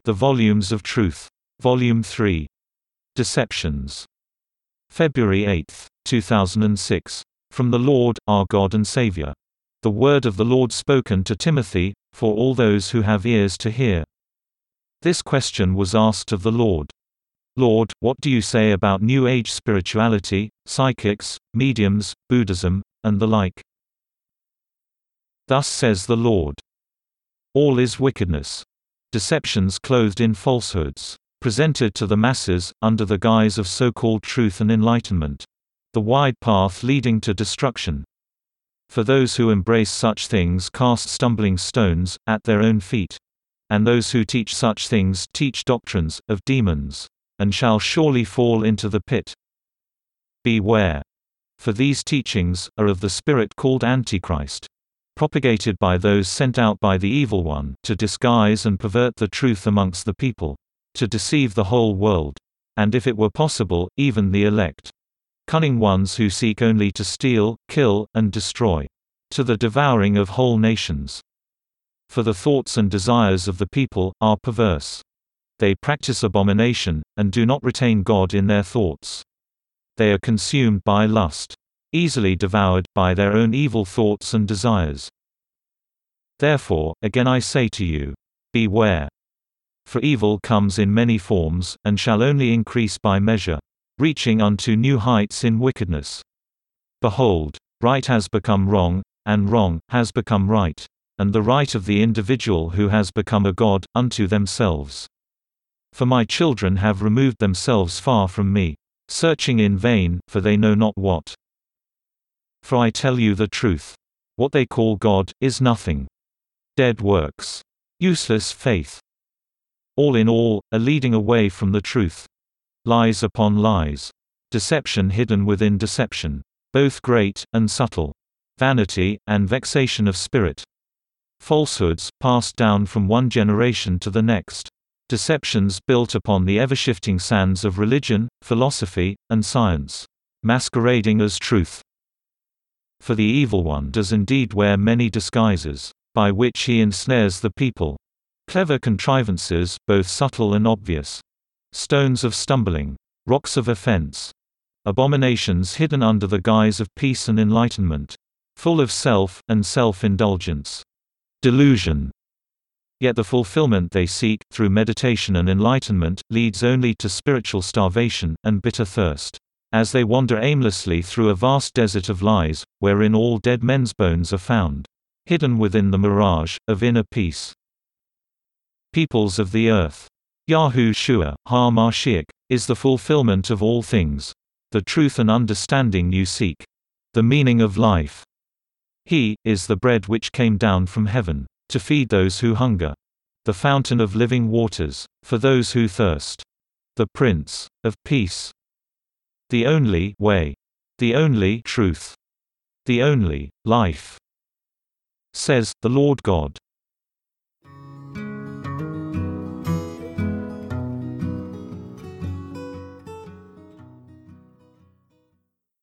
The Volumes of Truth. Volume 3. Deceptions. February 8, 2006. From the Lord, our God and Savior. The word of the Lord spoken to Timothy, for all those who have ears to hear. This question was asked of the Lord. Lord, what do you say about New Age spirituality, psychics, mediums, Buddhism, and the like? Thus says the Lord. All is wickedness. Deceptions clothed in falsehoods, presented to the masses, under the guise of so-called truth and enlightenment. The wide path leading to destruction. For those who embrace such things cast stumbling stones at their own feet. And those who teach such things teach doctrines of demons, and shall surely fall into the pit. Beware. For these teachings are of the spirit called Antichrist, propagated by those sent out by the Evil One to disguise and pervert the truth amongst the people, to deceive the whole world, and if it were possible, even the elect. Cunning ones who seek only to steal, kill, and destroy, to the devouring of whole nations. For the thoughts and desires of the people are perverse. They practice abomination, and do not retain God in their thoughts. They are consumed by lust, easily devoured by their own evil thoughts and desires. Therefore, again I say to you, beware. For evil comes in many forms, and shall only increase by measure, reaching unto new heights in wickedness. Behold, right has become wrong, and wrong has become right, and the right of the individual who has become a god unto themselves. For my children have removed themselves far from me, searching in vain, for they know not what. For I tell you the truth. What they call God is nothing. Dead works. Useless faith. All in all, a leading away from the truth. Lies upon lies. Deception hidden within deception. Both great and subtle. Vanity and vexation of spirit. Falsehoods passed down from one generation to the next. Deceptions built upon the ever-shifting sands of religion, philosophy, and science. Masquerading as truth. For the Evil One does indeed wear many disguises, by which he ensnares the people. Clever contrivances, both subtle and obvious. Stones of stumbling. Rocks of offense. Abominations hidden under the guise of peace and enlightenment. Full of self and self-indulgence. Delusion. Yet the fulfillment they seek, through meditation and enlightenment, leads only to spiritual starvation and bitter thirst. As they wander aimlessly through a vast desert of lies, wherein all dead men's bones are found, hidden within the mirage of inner peace. Peoples of the earth. Yahushua, HaMashiach, is the fulfillment of all things. The truth and understanding you seek. The meaning of life. He is the bread which came down from heaven, to feed those who hunger. The fountain of living waters, for those who thirst. The Prince of Peace. The only way. The only truth. The only life. Says the Lord God.